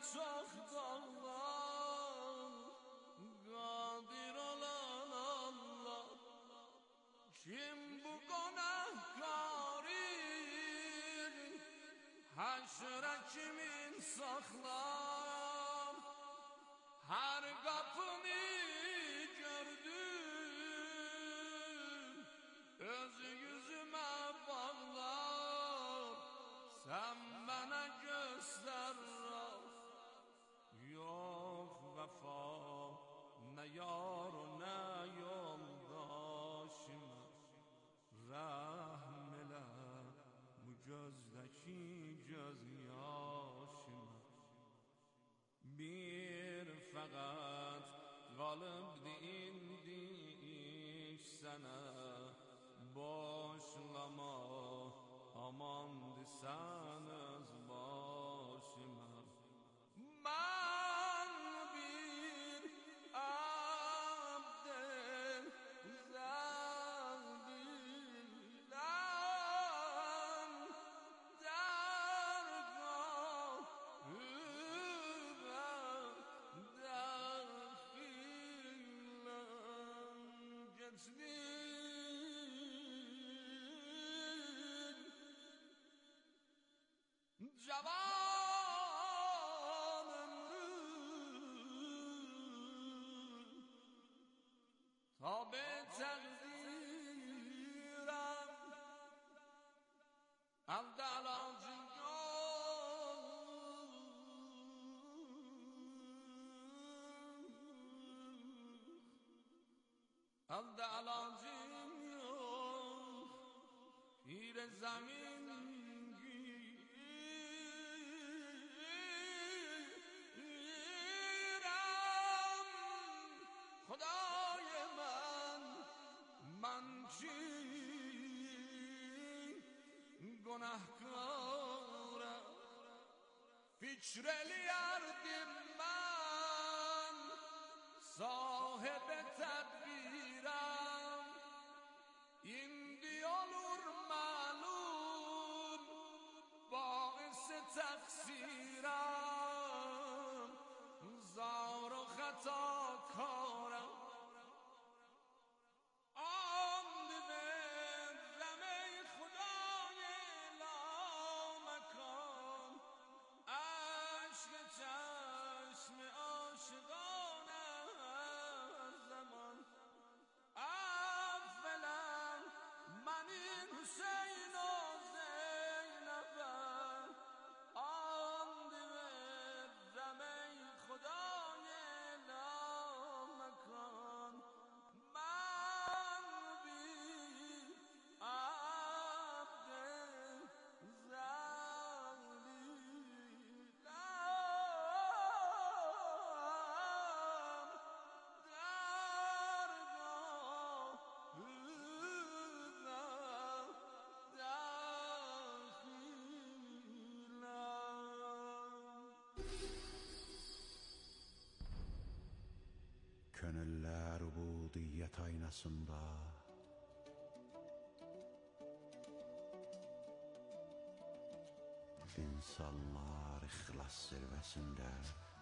çok dağlar, kadir olan Allah. Kim bu günahkarı haşre kimin saklar? Her kapını gördüm, öz yüzüme bağlar. Sen bana göster yok vefa, ne yar ne yoldaşım. Rahm elə bu gözdəki göz yaşıma. Bir fəqət qalıbdı indi iş sənə, boşlama amandı sən öz başıma. Mən bir abdel zəldiləm, dərgahıma dəxiləm. Geçdin cavan ömrüm, tabe təqdirəm, əldə əlacın yox, əldə əlacın yox. پیر زمین خدای من چی گناهکارم، فکر لیردیم من صاحب تدبیرم. indi olur malum باعث تقصیرم، زار و خطا کارم. آمد برم ای خدای لامکان، عشق چشم عاشقانم از زمان. اولم من این حسین و زینبم، آمد برم ای خدای لامکان. من بی عبد ذلیلم، Könüller ubudiyet aynasında insanlar ihlas zirvesinde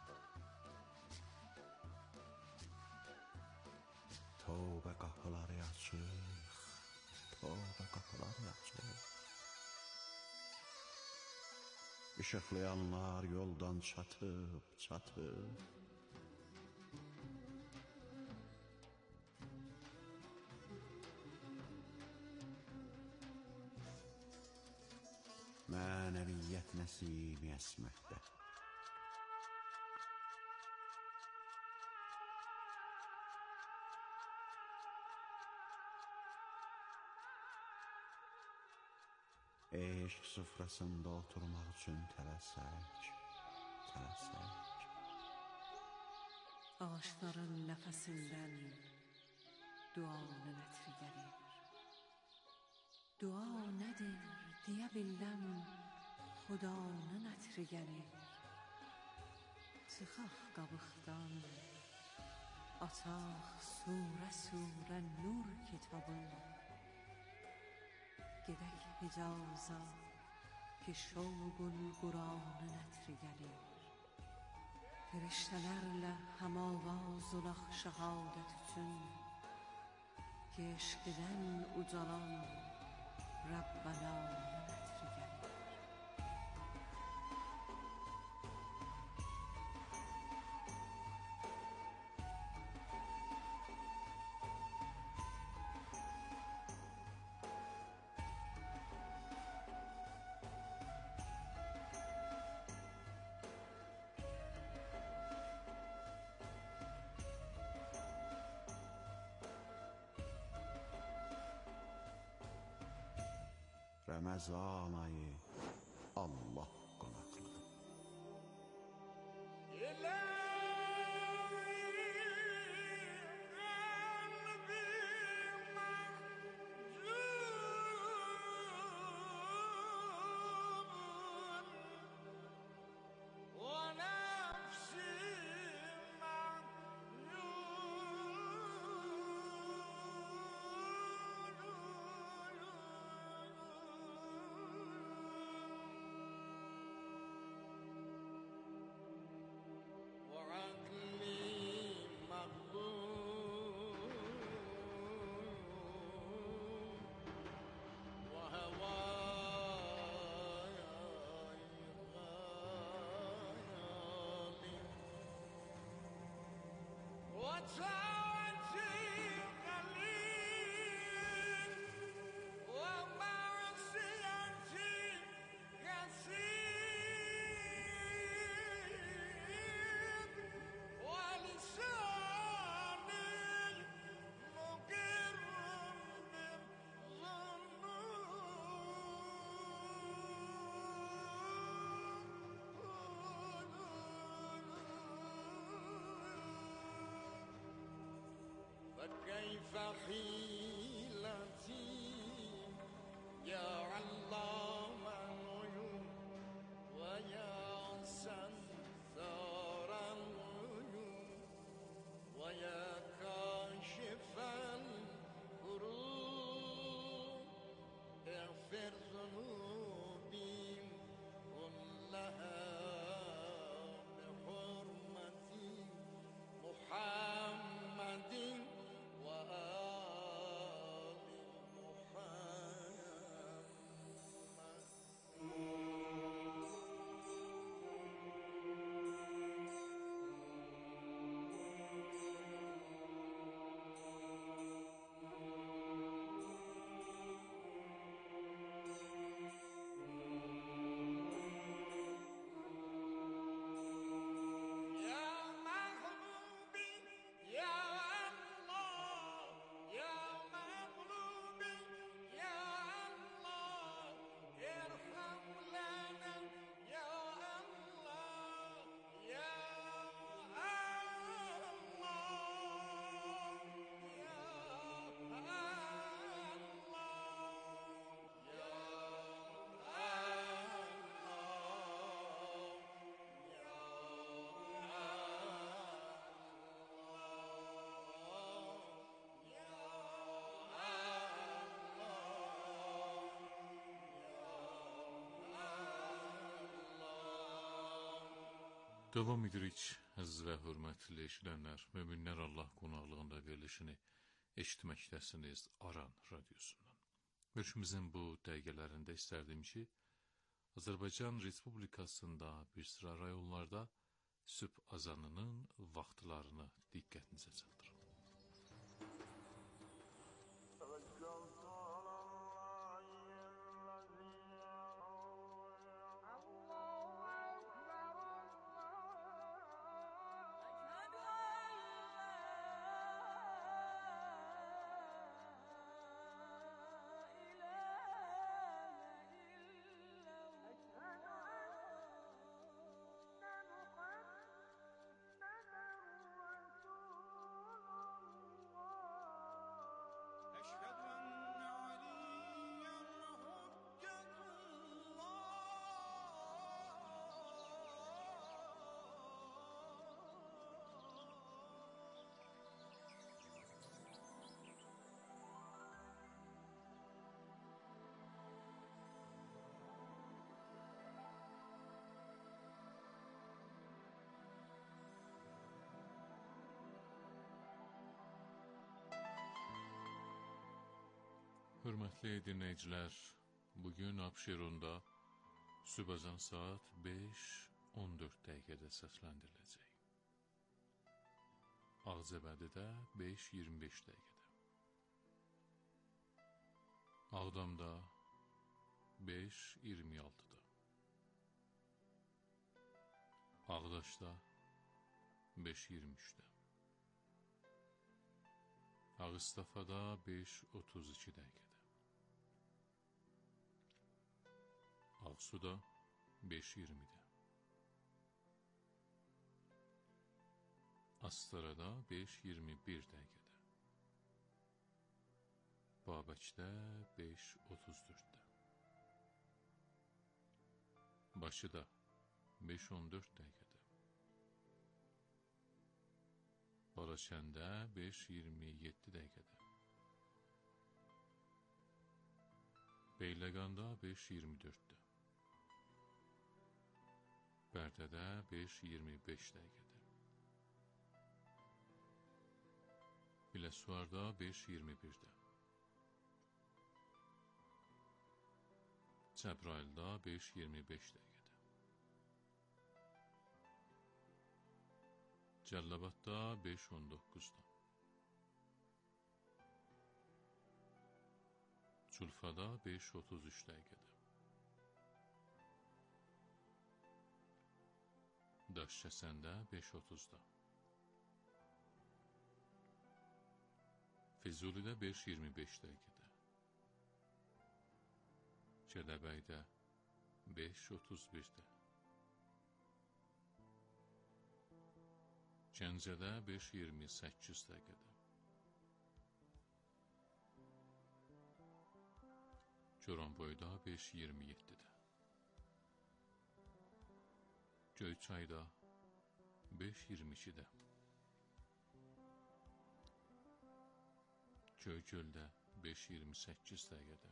tövbe kapıları açık, tövbe kapıları açık. Işıklayanlar yoldan çatıp çatıp mənəviyyət nəsimi əsməkdə. Eşq süfrəsində oturmaq üçün tələsək, tələsək. Ağaçların nəfəsindən duanın ətri gəlir. Dua nədir deyə biləm, xudanın ətri gəlir. Çıxaq qabıqdan, açaq surə surə nur kitabı. Gedək Hicaza ki şovqul Quranın ətri gəlir. Feriştelerle hem avaz olaq şehadet üçün, Keşkiden ucalan Rabbena nətri gəlir. Ramazan ayı Allah qonaqlığı. فكيف حيلتي يا علام الغيوب ويا ستار الغيوب ويا كاشف الكروب اغفر ذنوبي كلها بحرمة محمد وآل Davam edirik, əziz və hörmətli eşidənlər, Möminlər Allah qonaqlığında verilişini eşitməkdəsiniz Aran radiosundan. Görüşümüzün bu dəqiqələrində istərdim ki, Azərbaycan Respublikasında bir sıra rayonlarda sübh azanının vaxtlarını diqqətinizə çatdırım. Hörmətli dinləyicilər, bugün Abşeronda sübhazan saat 5:14 dəqiqədə səsləndiriləcək. Ağcabədidə 5:25 dəqiqədə. Ağdamda 5:26-da. Ağdaşda 5:23-də. Ağustafada 5:32 dəqiqədə. Ağsuda 5:20-də. Astarada 5:21 dəqiqədə. Babəkdə 5:34-də. Bakıda 5:14 dəqiqədə. Balakəndə 5:27 dəqiqədə. Beyləqanda 5:24-də. Bərdədə 5:25 dəqiqədə. Biləsuvarda 5:21-də. Cəbrayılda 5:25 dəqiqədə. Cəllabadda 5:19-da. Culfada 5:33 dəqiqədə. Daşkəsəndə 5:30-da. Füzulidə 5:25 dəqiqədə. Gədəbəydə 5:31-də. Gəncədə 5:28 dəqiqədə. Goranboyda 5:27-də. Göyçayda 5:22-də. Göygöldə 5:28 dəqiqədə.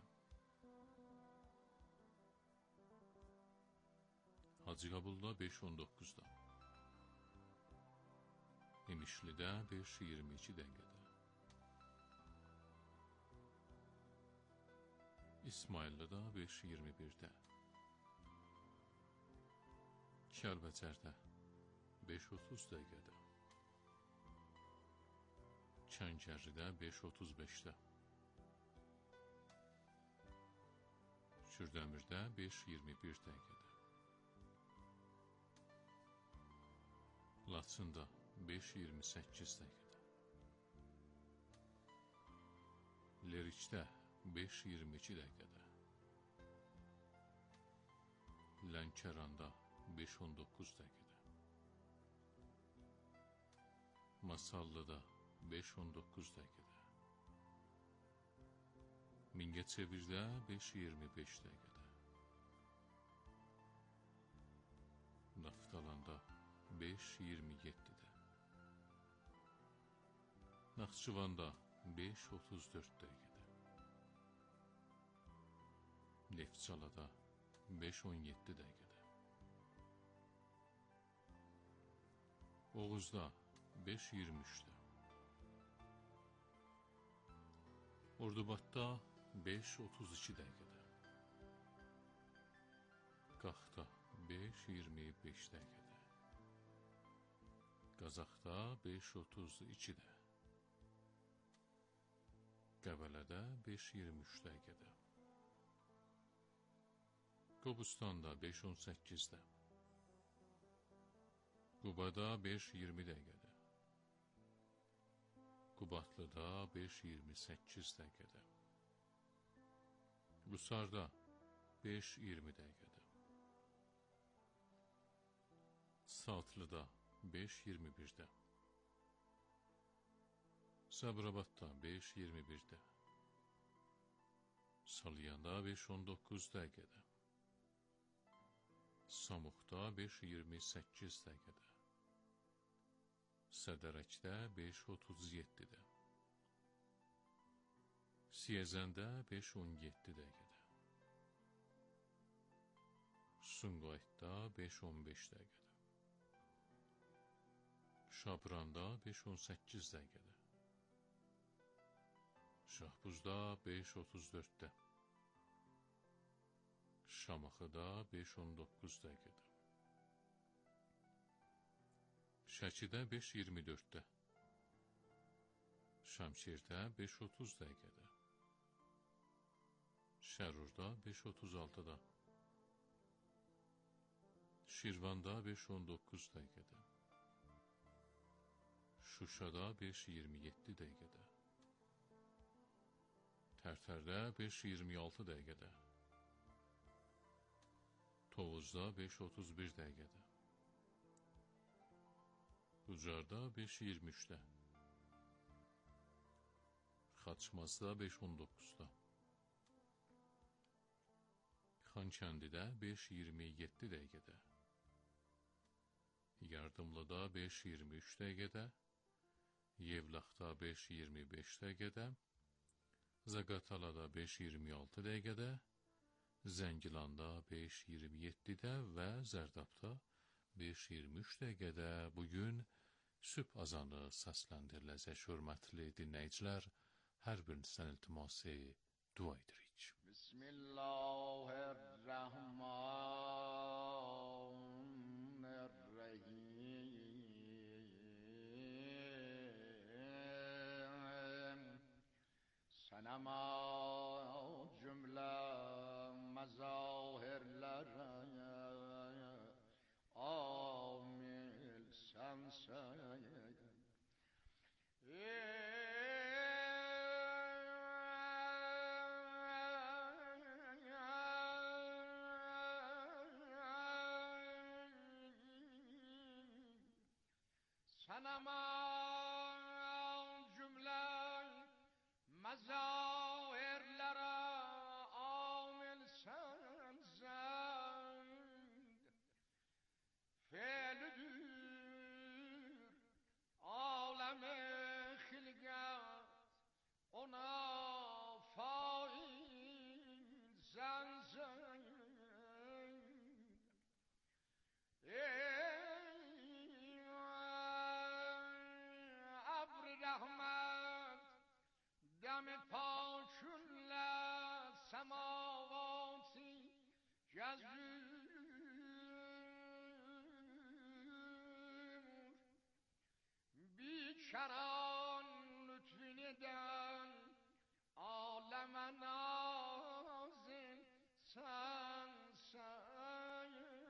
Hacıqabulda 5:19-da. İmişlidə 5:22 dəqiqədə. İsmayıllıda 5:21-də. Kəlbəcərdə 5:30 dəqiqədə. Kəngərlidə 5:35-də. Kürdəmirdə 5:21 dəqiqədə. Laçında 5:28 dəqiqədə. Lerikdə 5:22 dəqiqədə. Lənkəranda 5:19 dəqiqədə. Masallıda 5:19 dəqiqədə. Mingəçevirdə 5:25 dəqiqədə. Naftalanda 5:27-də. Naxçıvanda 5:34 dəqiqədə. Neftçalada 5:17 dəqiqədə. Oğuzda 5:23-də. Ordubadda 5:32 dəqiqədə. Qaxda 5:25 dəqiqədə. Qazaxda 5:32-də. Qəbələdə 5:23 dəqiqədə. Qobustanda 5:18-də. Qubada 5:20 dəqiqədə. Qubadlıda 5:28 dəqiqədə. Qusarda 5:20 dəqiqədə. Saatlıda 5:21-də. Sabirabadda 5:21-də. Salyanda 5:19 dəqiqədə. Samuqda 5:28 dəqiqədə. Sədərəkdə 5:37-də. Siyəzəndə 5:17 dəqiqədə. Sumqayıtda 5:15 dəqiqədə. Şabranda 5:18 dəqiqədə. Şahbuzda 5:34-də. Şamaxıda 5:19 dəqiqədə. Şəkidə 5:24-də. Şəmkirdə 5:30 dəqiqədə. Şərurda 5:36-da. Şirvanda 5:19 dəqiqədə. Şuşada 5:27 dəqiqədə. Tərtərdə 5:26 dəqiqədə. Tovuzda 5:31 dəqiqədə. Ucarda 5:23-də. Xaçmazda 5:19-da. Xankəndidə 5:27 dəqiqədə. Yardımlıda 5:23 dəqiqədə. Yevlaxda 5:25 dəqiqədə. Zaqatalada 5:26 dəqiqədə. Zəngilanda 5:27-də və Zərdabda 5:23 dəqiqədə bugün sübh azanı səsləndiriləcək. Hörmətli dinləyicilər, hər birinizdən iltiması dua edirik. Bismillahirrahmanirrahim. Sanama cümle mazahirlere amil sensen. Sanama cümle mazahirlere amil sensen. Fe'lüdür alem-i hilgat, ona fail sensen. Abr-i rahmet dem-i pakünle semavati gezür. Biçaran lütfüneden aleme nazil sensen.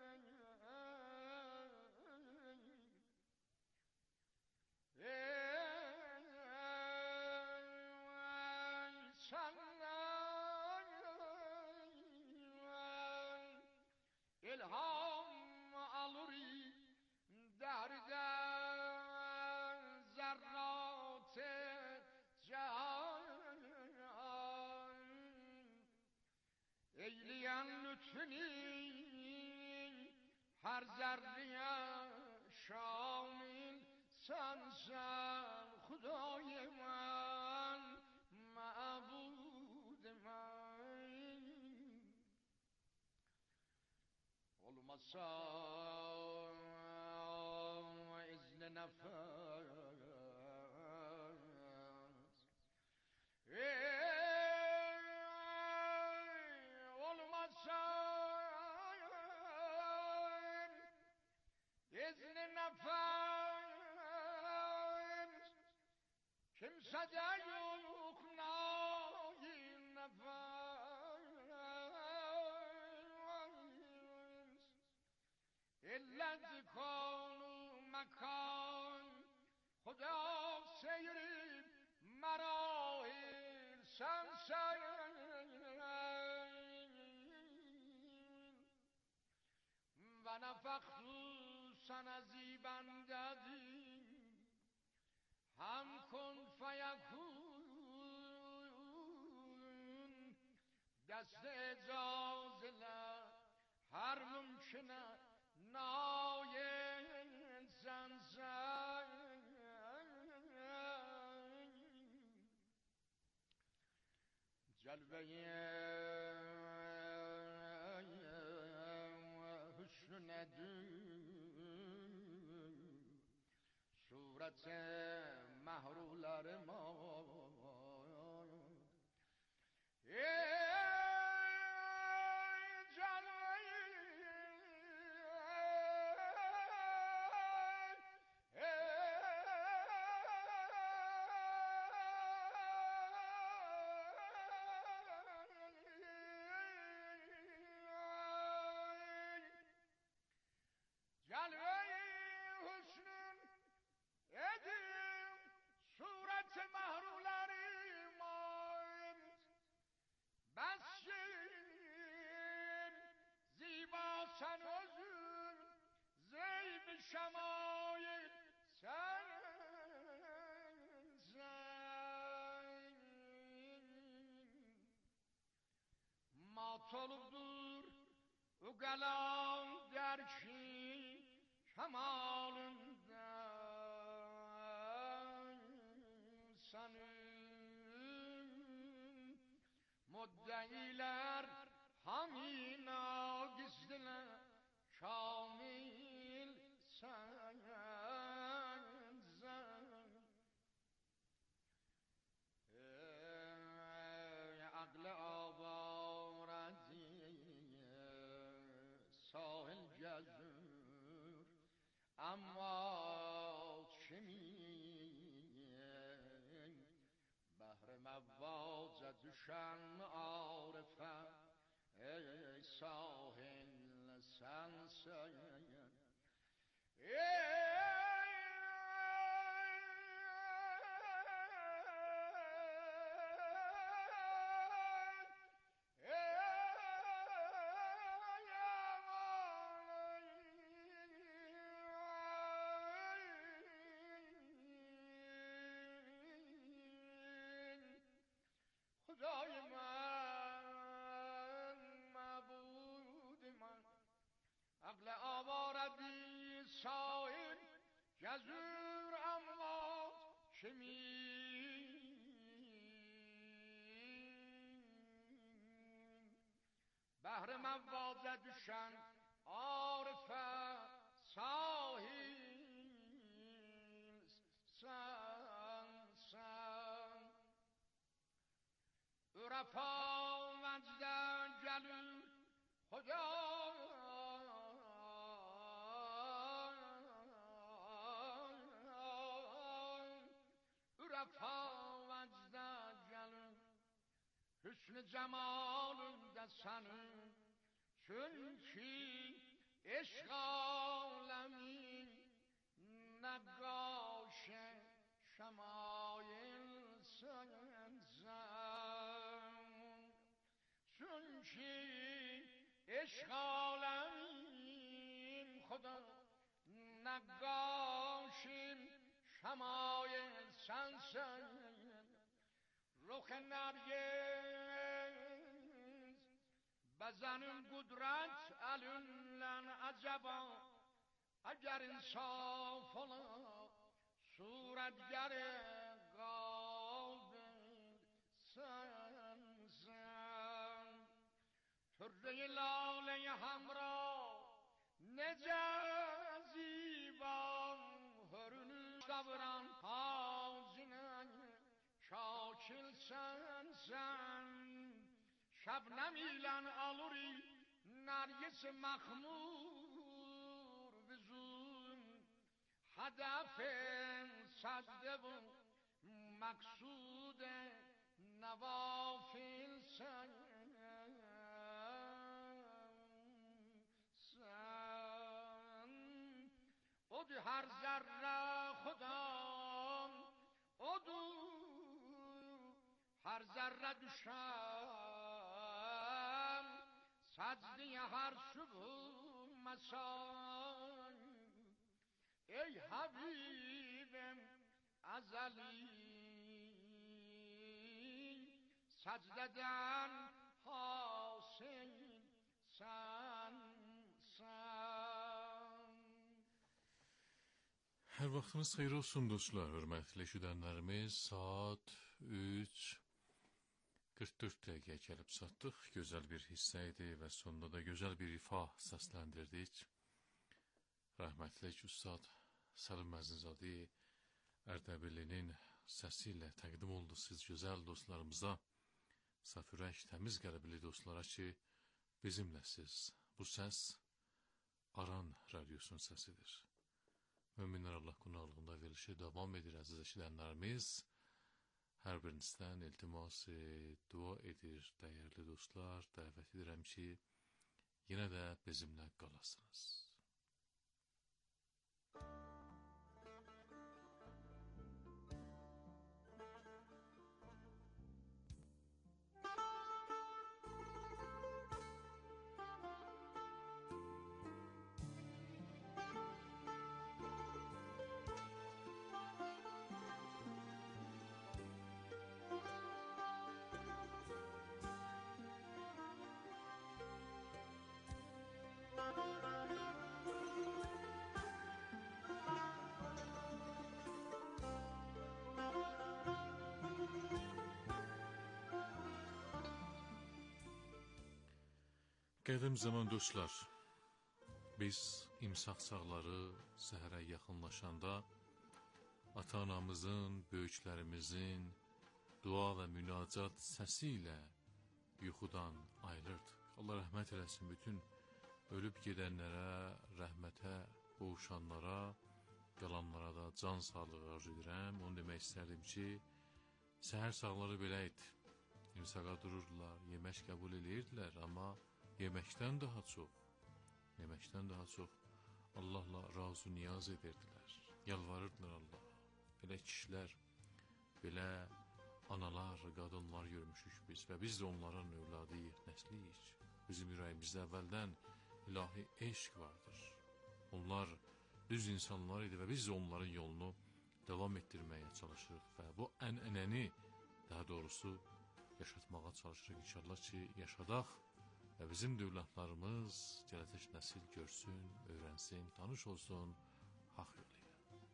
İlham aluri derden zerrat-ı can. Eyleyen lütfünü her zerreye şamil sensen. Hudây men, ma'bud men. Olmasa izni nefes, olmasa izni nefes, kimsede yok nail nefes. İllet konu mekan Huda seyrib merahil sensen. Ve nefektu sana zibendedi hem kun feyekun. Dest icaz ile her mümküne nail sensen. Celve-i hüsnünedir suret-i mahrular ma. Sen özün zeyb şemail sen mat olubdur o qalam der ki kemalından senin muddeiler hamin agizdiler kamil sen عقل آوارزی ساحل جزور اما چه میگن بحر مواج دوشن عارفه ای ساحل سنسین خدای من معبود من عقل آوردی ساحل جزور اما چه بحر موازه دوشن عارفه ساحل سن عرفا مجدن جلو خدا عرفا مجدن جلو حسن جمالında senin çünkü عشق عالمی نقاش شمایل سنزم çünkü عشق عالمیم خدا نقاشیم شمایل سنزم رخ نرگس بزنم قدرت الان عجبا اگر انصاف ola صورتگر قادر سنزن طره لاله همراه نجا زیبا هرون صبران حاضنن شاکل سنزن شبنم ایلن آلوری نرگس مخمور بزون هدف صده و مقصود نوافل سن اد هر ذره خدام ادو هر ذره دوشم سجده هر صبح مسا ای حبیبم ازلی سجددن حاصل sen. Hər vaxtınız xeyir olsun dostlar, hörmətli eşidənlərimiz. Saat 3:44 dəqiqəyə gəlib çatdıq. Gözəl bir hissə idi və sonunda da gözəl bir ifa səsləndirdik. Rəhmətli Üstad Səlim Məzinizadə Ərdəbilinin səsi ilə təqdim oldu siz gözəl dostlarımıza. saf ürək, təmiz qəlbli dostlara ki, bizimləsiz. Bu səs Aran Radyosunun səsidir. Möminlər Allah qonaqlığında verilişi davam edir, əziz eşidənlərimiz. Hər birinizdən iltimas dua edir, dəyərli dostlar. Dəvət edirəm ki, yenə də bizimlə qalasınız. Qədim zaman dostlar, biz imsaq çağları səhərə yaxınlaşanda ata-anamızın, böyüklərimizin dua və münacat səsi ilə yuxudan ayılırdı. Allah rəhmət eləsin bütün ölüb gedənlərə, rəhmətə qovuşanlara, qalanlara da can sağlığı arzu edirəm. Onu demək istərdim ki, səhər çağları belə idi. İmsaqa dururdular, yemək qəbul edirdilər, amma yeməkdən daha çox Allahla razı niyaz edirdilər, yalvarırdılar Allaha. Belə kişilər, belə analar, qadınlar görmüşük biz və biz də onların övladıyıq, nəsliyik. Bizim ürəyimizdə əvvəldən ilahi eşq vardır. Onlar düz insanlar idi və biz də onların yolunu davam etdirməyə çalışırıq və bu ənənəni, daha doğrusu yaşatmağa çalışırıq. İnşallah ki, yaşadaq və bizim dövlətlərimiz gələcək nəsil görsün, öyrənsin, tanış olsun haqq yolu ilə.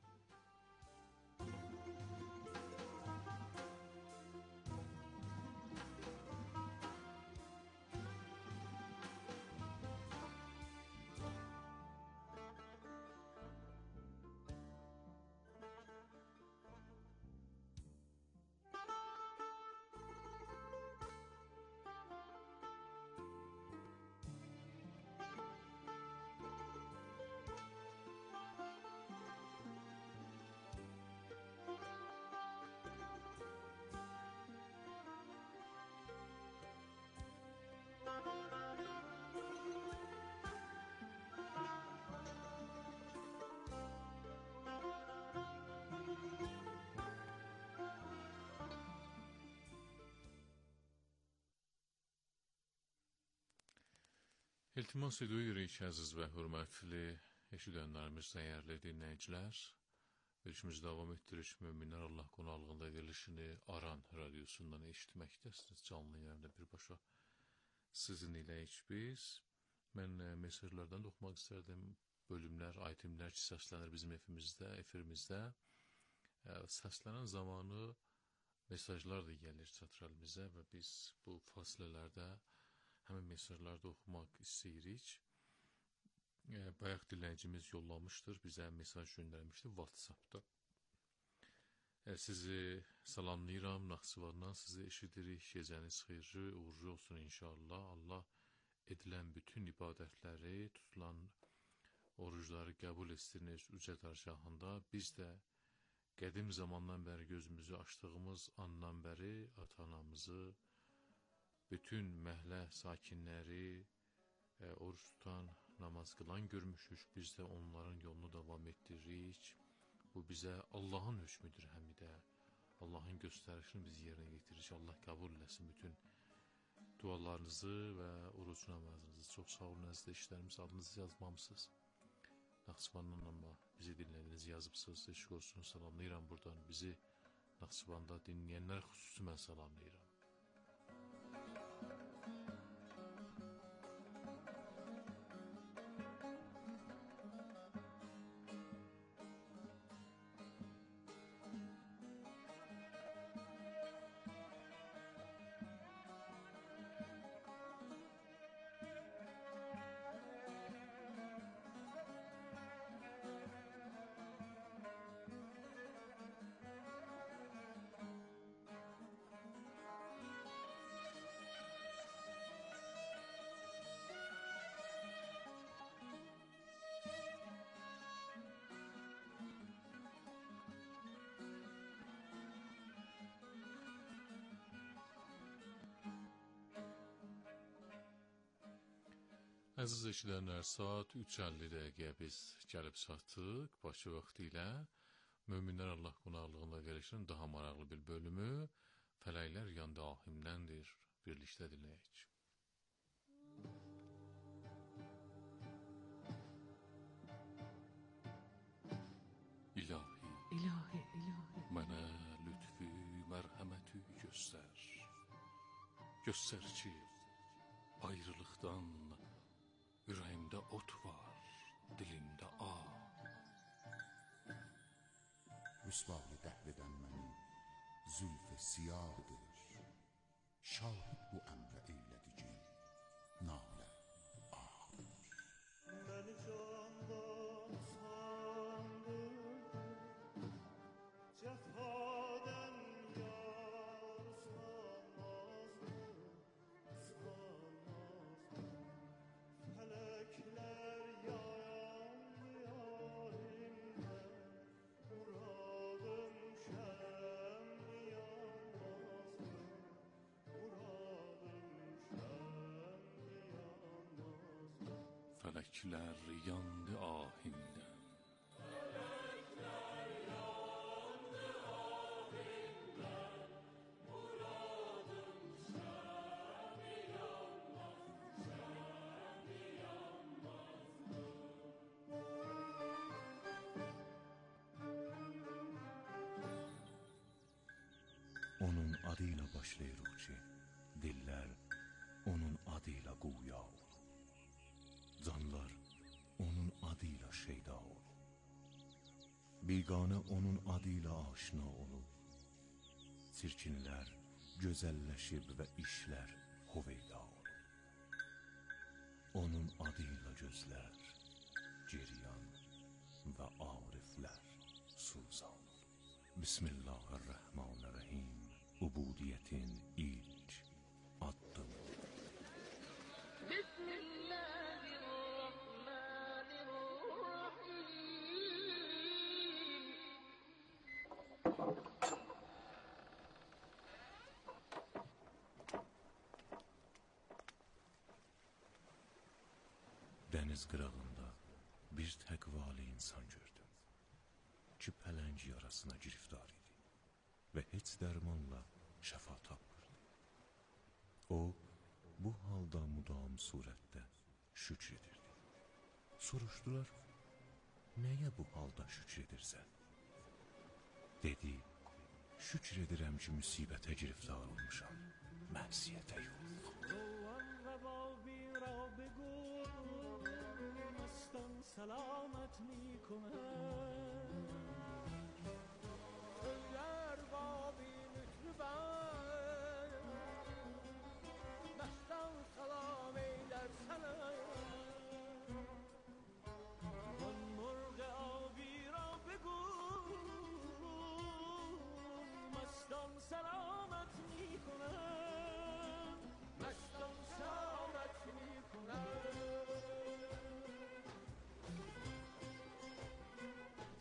İltimas edirik əziz və hörmətli eşidənlərimiz, dəyərli dinləyicilər. Verilişimiz davam etdiririk. Möminlər Allah qonaqlığında verilişini Aran Radyosundan eşitməkdəsiniz. Canlı yayında birbaşa sizin iləyik biz. Mən mesajlardan da oxumaq istərdim. Bölümlər, itemlər ki, səslənir bizim efirimizdə. Səslənən zamanı mesajlar da gəlir çatır və biz bu fasilələrdə həmin mesajlarda oxumaq istəyirik. Bayaq dinləyicimiz yollamışdır, bizə mesaj göndərmişdir WhatsAppda. Sizi salamlayıram, Naxçıvandan sizi eşidirik. Gecəniz xeyirli, uğurlu olsun inşallah. Allah edilən bütün ibadətləri, tutulan orucları qəbul etsinir Uca Dərgahında. Biz də qədim zamandan bəri gözümüzü açdığımız andan bəri ata-anamızı, bütün məhlə sakinləri, oruç tutan, namaz qılan görmüşük. Biz də onların yolunu davam etdiririk. Bu bizə Allahın hökmüdür həmidə. Allahın göstərişini biz yerinə getiririk. Allah qəbul eləsin bütün dualarınızı və oruç namazınızı. Çox sağ olun əziz eşitlərimiz, adınızı yazmamısınız. Naxçıvandan amma bizi dinlədiniz, yazıbsınız. Eşq olsun, salamlayıram buradan. Bizi Naxçıvanda dinləyənlər xüsusi mən salamlayıram. Əziz eşidənlər, saat 3:50 dəqiqəyə biz gəlib çatdıq. Bakı vaxtı ilə Möminlər Allah qonaqlığında verilişin daha maraqlı bir bölümü Fələklər yandı ahimdəndir. Birlikdə dinləyək. İlahi, İlahi, ilahi. mənə lütfü, mərhəməti göstər. Göstər ki, ayrılıqdan ürəyimdə ot var, dilimdə ağ. Rüsvayı dəhridən məni zülf siyahdır. Şahid bu əmrə eylədi ki, nalə ağır. Beni candan sandırdın, cefaden yar sanmazdı, sanmazdı. Felekler yandı yarimden, muradım şemli yanmazdı, muradım şemli yanmazdı. Fələklər yandı ahimdən. Onun adıyla başlayırıq ki, dillər onun adıyla quya olur. Canlar onun adıyla şeyda olur. Biganə onun adıyla aşina olur. Çirkinlər gözəlləşib və işlər hoveyda olur. Onun adıyla gözlər geriyan və ariflər suzan olur. Bismillahirrahmanirrahim. Ubudiyyətin ilk addımı. Dəniz qırağında bir təqvalı insan gördüm ki, pələng yarasına giriftar idi və heç dərmanla şəfa tapmırdı. O, bu halda mudam surətdə şükr edirdi. Soruşdular, nəyə bu halda şükr edirsən? Dedi, şükr edirəm ki, müsibətə giriftar olmuşam, məhsiyyətə yox. سلامت می کنم در بابی مطربم مستم سلام ایلر سلام آن مرغ آبی را بگو مستم سلامت می کنم مستم سلامت می کنم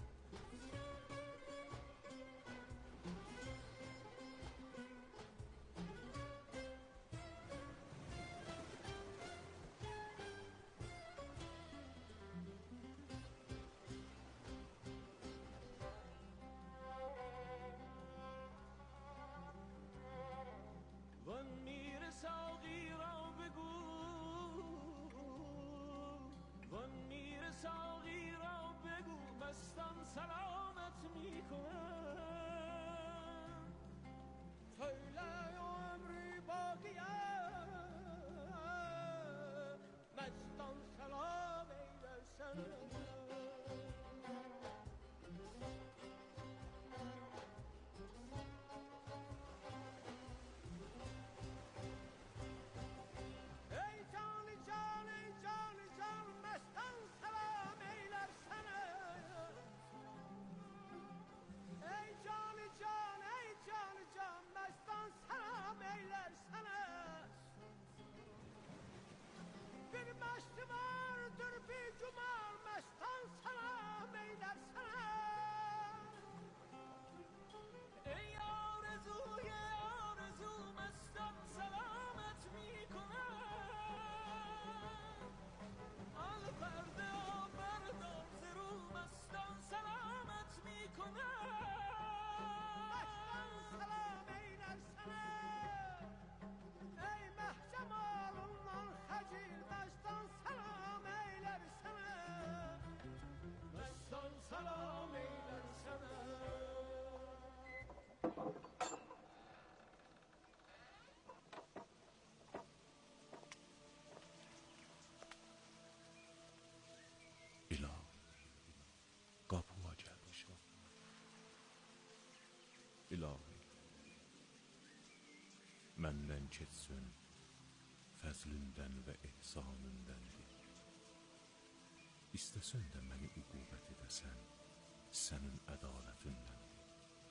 məndən keçsin, fəzlindən və ehsanındəndir. İstəsən də məni uqubət edəsən, sənin ədalətindəndir.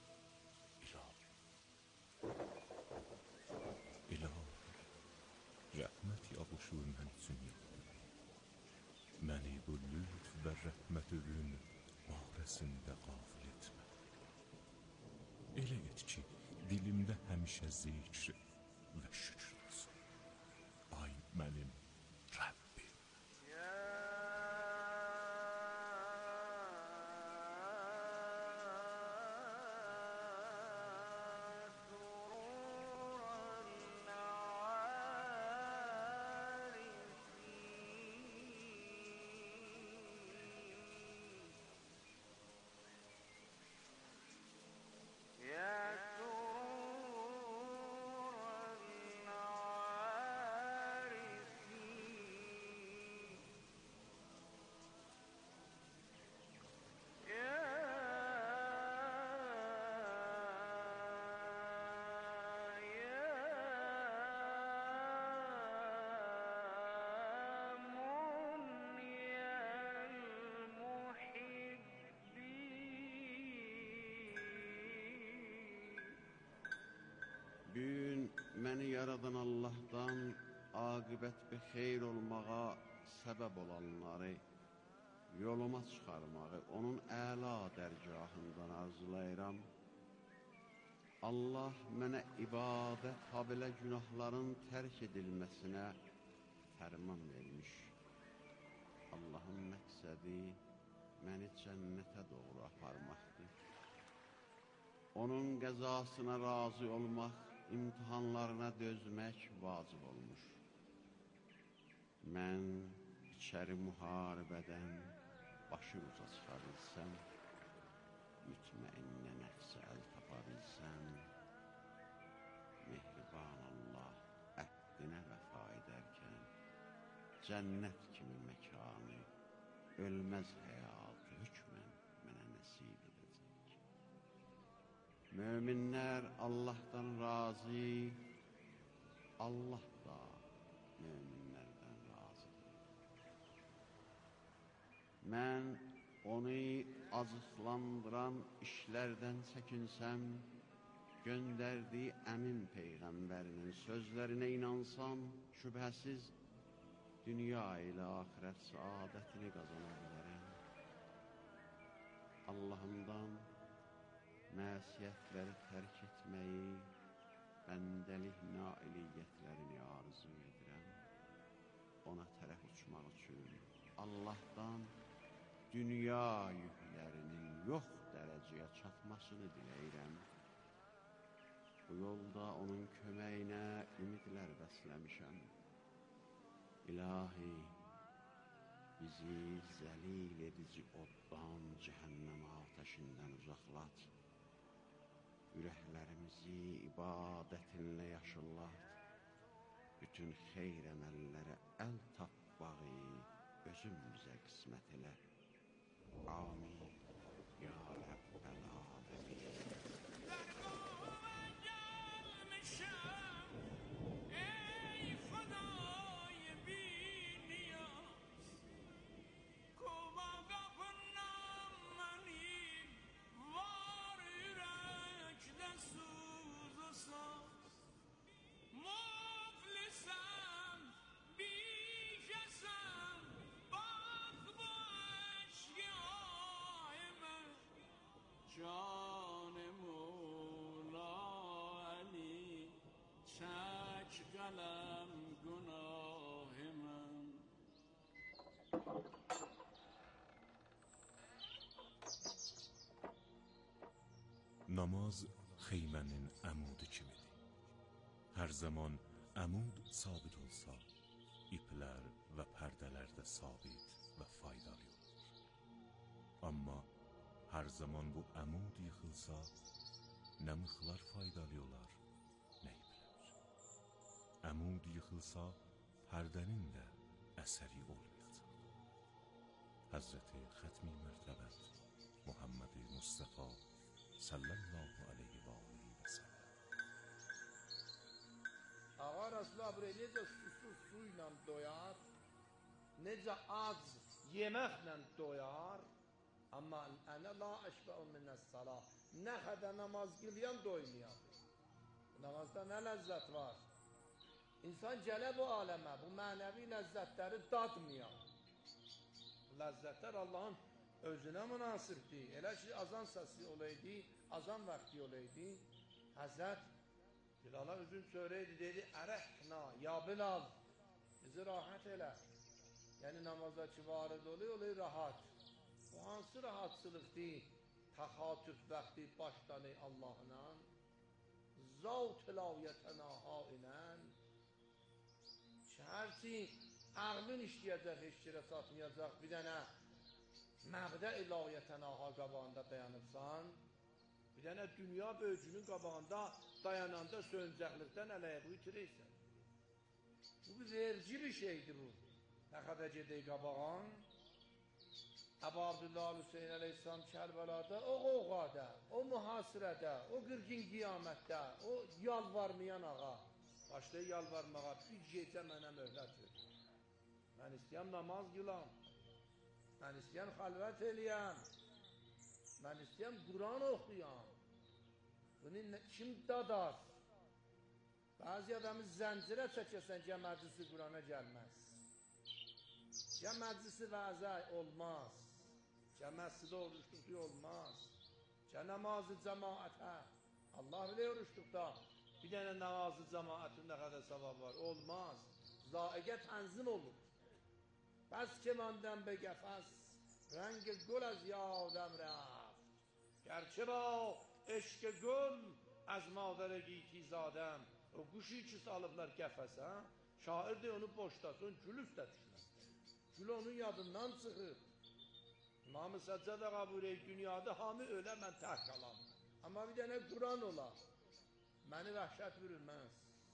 İlahi, rəhmət yağışı mən üçün yağdır. Məni bu lütf və rəhmətinin barəsində qafil etmə. Elə et ki, dilimdə həmişə zikr və şükür olsun. Ay mənim Rəbbim. Gün məni yaradan Allah'tan aqibət bir xeyr olmağa səbəb olanları yoluma çıxarmağı onun əla dərgahından arzulayıram. Allah mənə ibadət habelə günahların tərk edilməsinə fərman vermiş. Allahın məqsədi məni cənnətə doğru aparmaqdır. Onun qəzasına razı olmaq, imtihanlarına dözmək vacib olmuş. Mən içəri müharibədən başı uca çıxa bilsəm, mütməinnə nəfsə əl tapa bilsəm, mehriban Allah əhdinə vəfa edərkən, cənnət kimi məkanı, ölməz həyatı hökmən mənə nəsib edəcək. Möminlər Allah'tan razı, Allah da möminlərdən razıdır. Mən onu acıqlandıran işlərdən çəkinsəm, göndərdiyi əmin Peyğəmbərinin sözlərinə inansam, şübhəsiz dünya ilə axirət saadətini qazana bilərəm. Allahımdan məsiyətləri tərk etməyi, bəndəlik nailiyyətlərini arzu edirəm. Ona tərəf uçmaq üçün Allah'tan dünya yüklərinin yox dərəcəyə çatmasını diləyirəm. Bu yolda onun köməyinə ümidlər bəsləmişəm. İlahi, bizi zəlil edici oddan, cəhənnəm atəşindən uzaqlat. Ürəklərimizi ibadətinlə yaşıllat. Bütün xeyr əməllərə əl tapmağı özün bizə qismət elə. Amin. Ya Rəbbəl aləmin. جان مولا علی چک قلم گناه من. Namaz xeymənin əmudu kimidir. Hər zaman əmud sabit olsa, iplər və pərdələr də sabit və faydalı olur. Amma hər zaman bu əmud yıxılsa, nə mıxlar faydalı olar, nə iplər. Əmud yıxılsa, pərdənin də əsəri olmayacaq. Həzrəti Xətmi Mərtəbət Muhammed Mustafa sallallahu aleyhi və aleyhi və səlləm. asla buraya necə susuz su ilə doyar, necə ac yeməklə doyar, amma ənə la əşbəu minəs-salah. Nə qədər namaz qılyan doymayan. Namazda nə ləzzət var? İnsan gələ bu aləmə, bu mənəvi ləzzətləri dadmayan. Bu ləzzətlər Allahın özünə münasibdir. Elə ki, azan səsi olaydı, azan vaxtı olaydı, Həzrət Bilala üzün söyləydi, dedi, ərəhna, ya Bilal, bizi rahat elə. Yəni namazdakı varid oluyor rahat. Bu hansı rahatsızlıqdır? Təxatüf vaxtı başlanır Allahla, zavt ilahiyyətə naha ilən, ki, hərçi ağlın işləyəcək, heç yerə satmayacaq, bir dənə məbdə ilahiyyətə naha qabağında dayanıbsan, bir dənə dünya böyücünün qabağında dayananda söncəklikdən ələyəbi itirirsən. Bu bir verici bir şeydir bu. Nə qədər gedək qabağın, Əbu Abdullah Hüseyin əleyhisselam Kərbəlada, o qoğada, o mühasirədə, o qırgın qiyamətdə, o yalvarmayan ağa, başlayı yalvarmağa, bir gecə mənə möhlət verir. Mən istəyəm namaz qılam, mən istəyəm xəlvət eləyəm, mən istəyəm Quran oxuyam. Bunu kim dadar? Bəzi adamı zəncirə çəkəsən ki, məclisi Qurana gəlməz. Ya məclisi vəzə olmaz. Ya məscidə oruçluqda olmaz. Ya namazı cəmaətə. Allah bilir oruçluqda bir dənə namazı cəmaətin nə qədər savab var. Olmaz. Zaiqə tənzim olur. Bəs ki məndən be qəfəs, rəng gül az yadəm rəft. Gərçə ba eşq gül az madərə giyki zadəm. O quşu ki salıblar qəfəsə, şair de onu boşlasın, gül üstə düşmez. Gül onun yadından çıxır. İmam-ı Səccad ağa buyuruyor, dünyada hamı ölə, mən tək qalam. Amma bir dənə Quran ola, məni vəhşət bürünməz.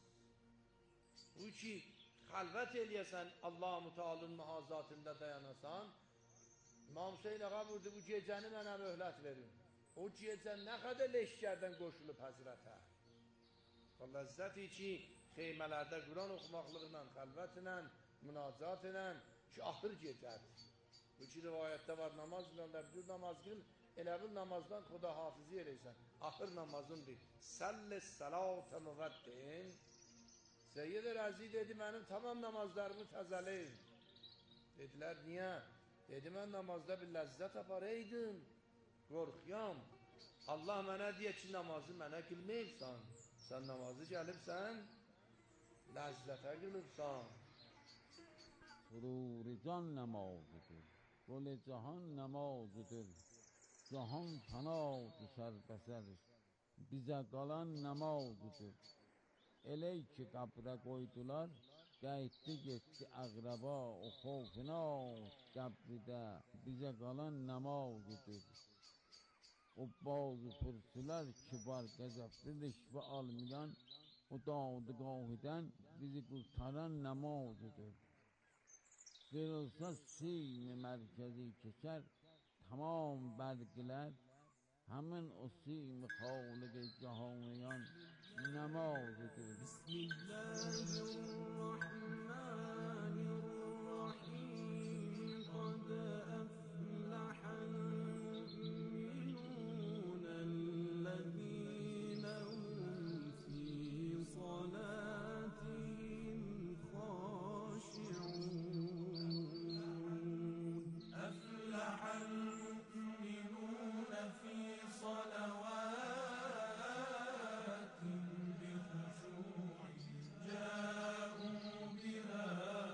Bu ki, xəlvət eləyəsən, Allah-u Teala'nın mühazatında dayanasan, İmam Hüseyin ağa buyurdu, bu gecəni mənə möhlət verin. O gecə nə qədər leşkərdən qoşulub həzrətə. O ləzzəti ki, xeymələrdə Quran oxumaqlığıyla, xəlvətlə, münacat ilə, ki, axır gecədir. Bu ki, rivayətdə var, namaz qılanda, bir namaz qıl, elə bil namazdan xuda hafizi eləysən. Axır namazındır. Səlli səlatə müvəddin. Seyyid Rəzi dedi, mənim tamam namazlarımı təzələyin. Dedilər, niyə? Dedi, mən namazda bir ləzzət aparaydım. Qorxuyam. Allah mənə deyə ki, namazı mənə qılmayıbsan. Sən namazı gəlibsən, ləzzətə qılıbsan. Surur can namazıdır, gol cahan namazıdır. Cahan fana düşər bəsər, bizə qalan namazıdır. Elə ki qəbrə qoydular, qayıtdı getdi əqrəba, o xofina qəbridə, bizə qalan namazıdır. O bazı pürsülər kibar qəzəbli rişvə almayan, o dadgahıdan bizi qurtaran namazıdır. Qırılsa sim mərkəzi keçər, tamam bərqilər, həmin o sim xaliq cahaniyan namazıdır. Bismillahirrahmanirrahim. Qad əfləhəl müminun əlləzīnə hum fī salatihim xaşi'un. المؤمنون في صلواتهم بخشوع جاءوا بها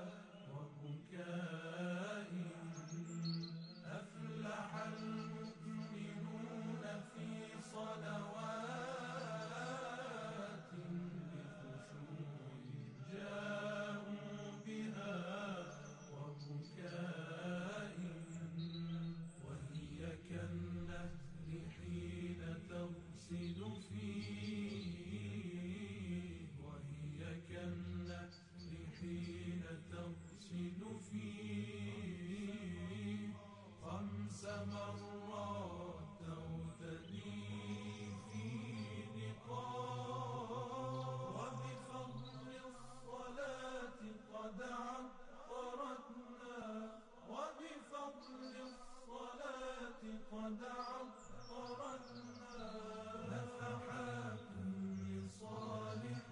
قد عطرتنا نفحات لصالح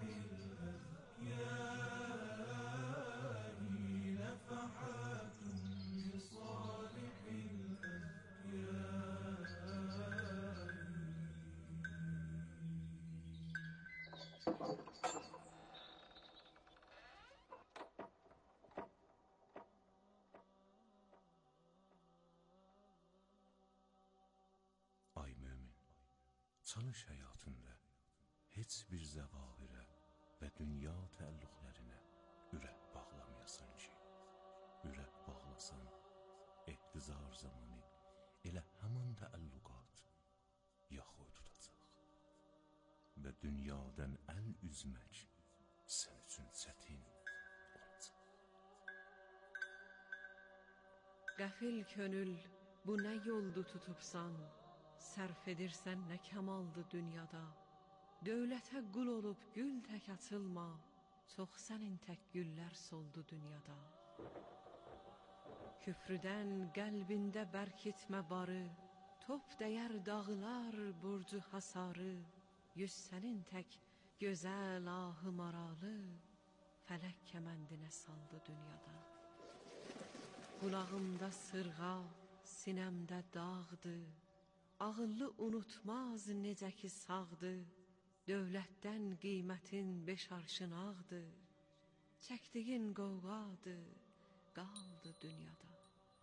الأذكياء نفحات لصالح Ay mömin, çalış həyatında heç bir zəvahirə və dünya təəlluqlərinə ürək bağlamayasan ki, ürək bağlasan, ehtizar zamanı elə həman təəlluqat yaxud tutacaq və dünyadan əl üzmək sən üçün çətin olacaq. Qəfil könül, bu nə yoldu tutubsan, sərf edirsən nə kəmaldı dünyada. Dövlətə qul olub gül tək açılma, çox sənin tək güllər soldu dünyada. Küfrüdən qəlbində bərkitmə barı, top dəyər dağlar burcu hasarı, yüz sənin tək gözəl ahı maralı, fələk kəməndinə saldı dünyada. Qulağımda sırğa, sinəmdə dağdı, ağıllı unutmaz necə ki sağdı, dövlətdən qiymətin beş arşın ağdı, çəkdiyin qovğadı, qaldı dünyada.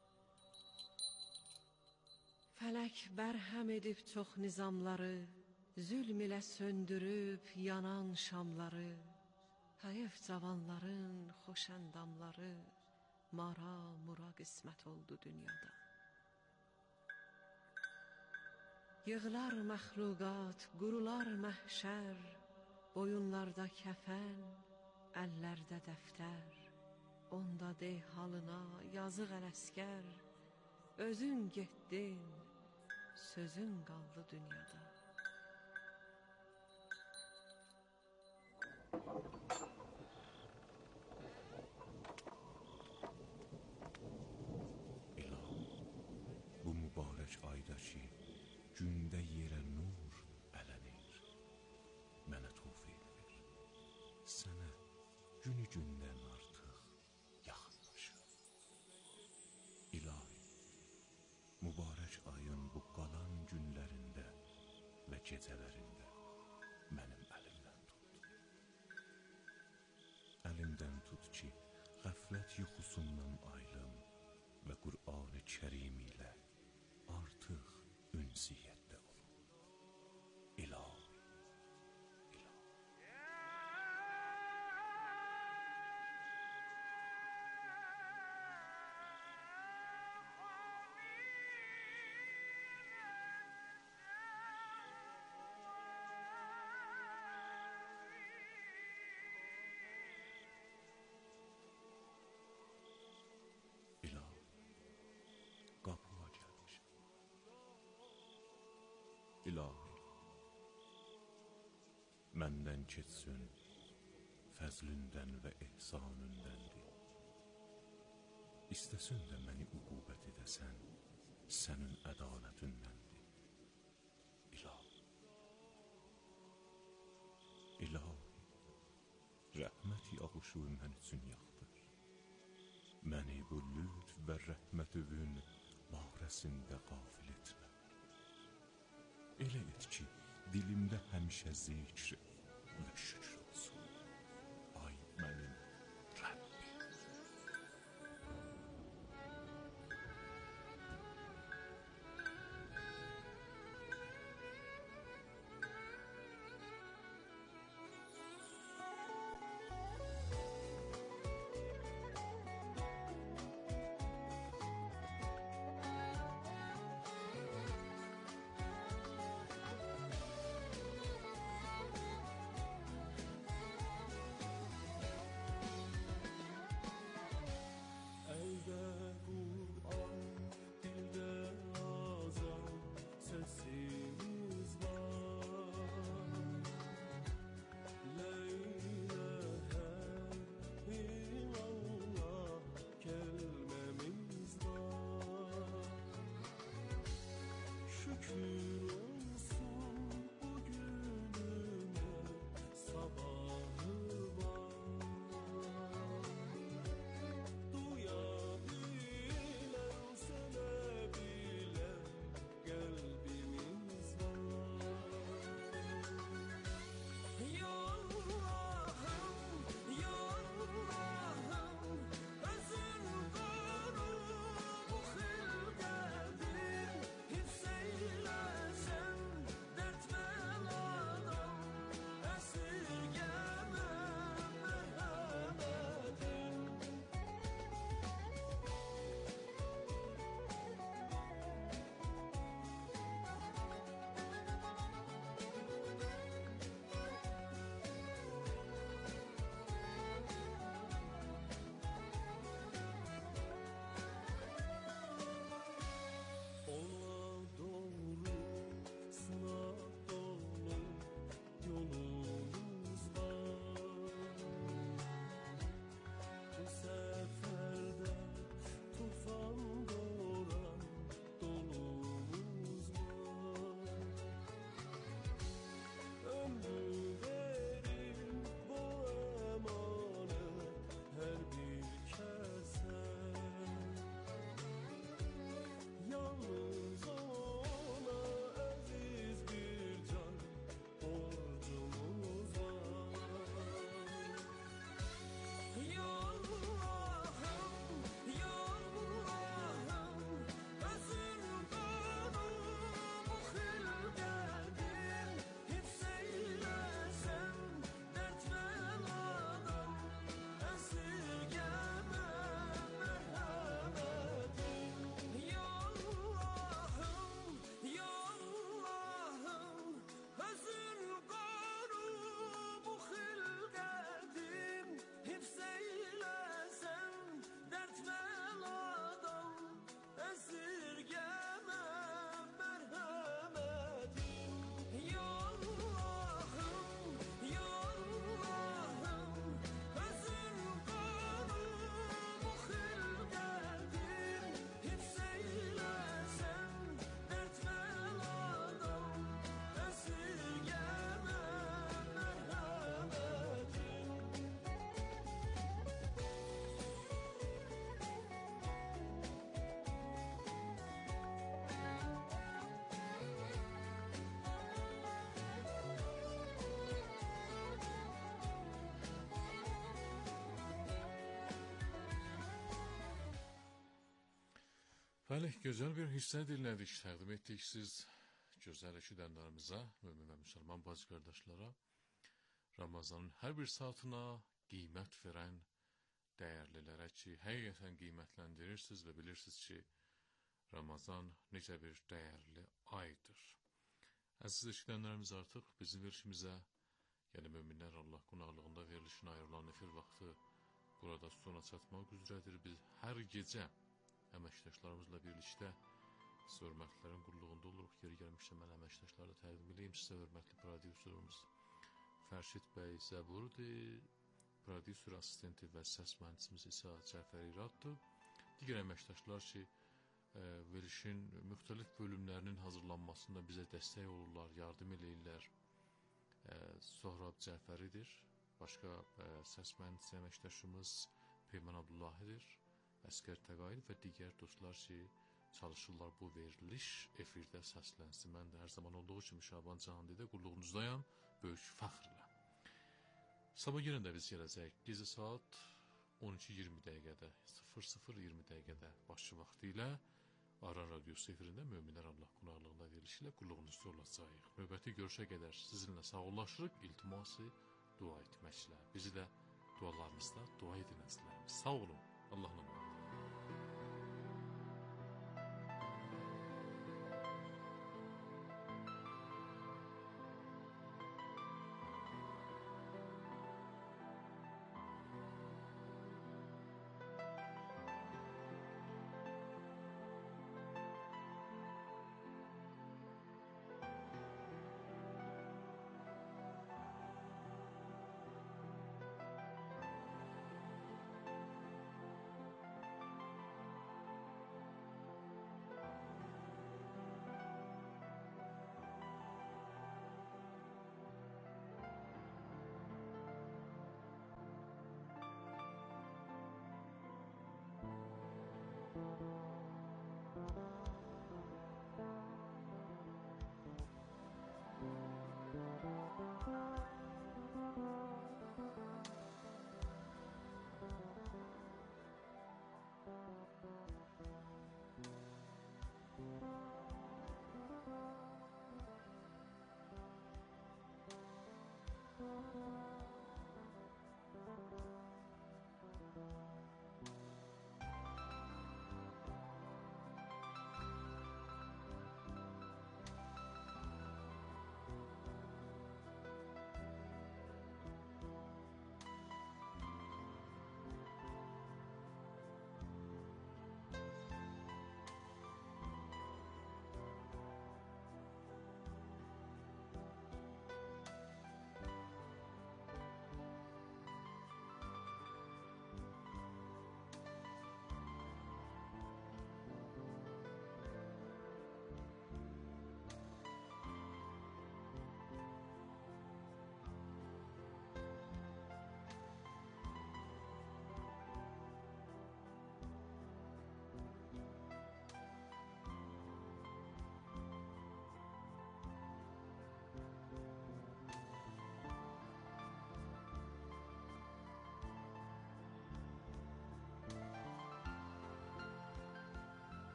Fələk bərhəm edib çox nizamları, zülm ilə söndürüb yanan şamları, hayıf cavanların xoş əndamları, mara mura qismət oldu dünyada. Yığılar məxluqat, qurular məhşər, boyunlarda kəfən, əllərdə dəftər, onda de halına yazıq ələskər, özün getdin, sözün qaldı dünyada. İlah, bu mübarək ayda ki, gündə yerə nur ələnir, mənə tövfiq ver, sənə günü gündən artıq yaxınlaşır. İlahi, mübarək ayın bu qalan günlərində və gecələrində mənim əlimdən tut. Əlimdən tut ki, qəflət yuxusundan ayrılım və Qur'an-ı Kərim ilə artıq ünsiyyətdə olun. İlahi, İlahi. İlahi, qapıya gəlmişəm. İlahi, məndən keçsin, fəzlindən və ehsanündəndir. İstəsən də məni uqubət edəsən, sənin ədalətindəndir. İlahi, İlahi, rəhmət yağışı mən üçün yaxdır. Məni bu lütf və rəhmətüvün barəsində qafil etmə. Elə et ki, dilimdə həmişə zikr və şükür olsun. Ay mənim Rəbbim. Bəli, gözəl bir hissə dinlədik, təqdim etdik siz gözəl eşidənlərimizə, mömin və müsəlman bacı qardaşlara. Ramazanın hər bir saatına qiymət verən dəyərlilərə ki, həqiqətən qiymətləndirirsiniz və bilirsiniz ki, Ramazan necə bir dəyərli aydır. Əziz eşidənlərimiz, artıq bizim verilişimizə, yəni Möminlər Allah qonaqlığında verilişin ayrılan efir vaxtı burada sona çatmaq üzrədir. Biz hər gecə əməkdaşlarımızla birlikdə sizə hörmətlərin qulluğunda oluruq. Yeri gəlmişsə mən əməkdaşları da təqdim edeyim sizə. Hörmətli prodüserimiz Fərşid bəy Zəburdir, prodüser assistenti və səs mühəndisimiz isə Cəfər İraddır. Digər əməkdaşlar ki, verilişin müxtəlif bölümlərinin hazırlanmasında bizə dəstək olurlar, yardım eləyirlər. Sohrab Cəfəridir, başqa səs mühəndisi əməkdaşımız Peyman Abdullahidir, Əskər Təqayil və digər dostlar ki, çalışırlar bu veriliş efirdə səslənsin. Mən də hər zaman olduğu kimi Şaban Cahandidə qulluğunuzdayam, böyük fəxrlə. Sabah yenə də biz gələcək gecə saat 12:20 dəqiqədə, 00:20 dəqiqədə başçı vaxtı ilə Aran Radiosu efirində Möminlər Allah qonaqlığında verilişi ilə qulluğunuzda olacaq. Növbəti görüşə qədər sizinlə sağollaşırıq, iltiması dua etməklə. Bizi də dualarınızda dua edin əzizlərimiz. Sağ olun, Allah'ın emanet. Thank you.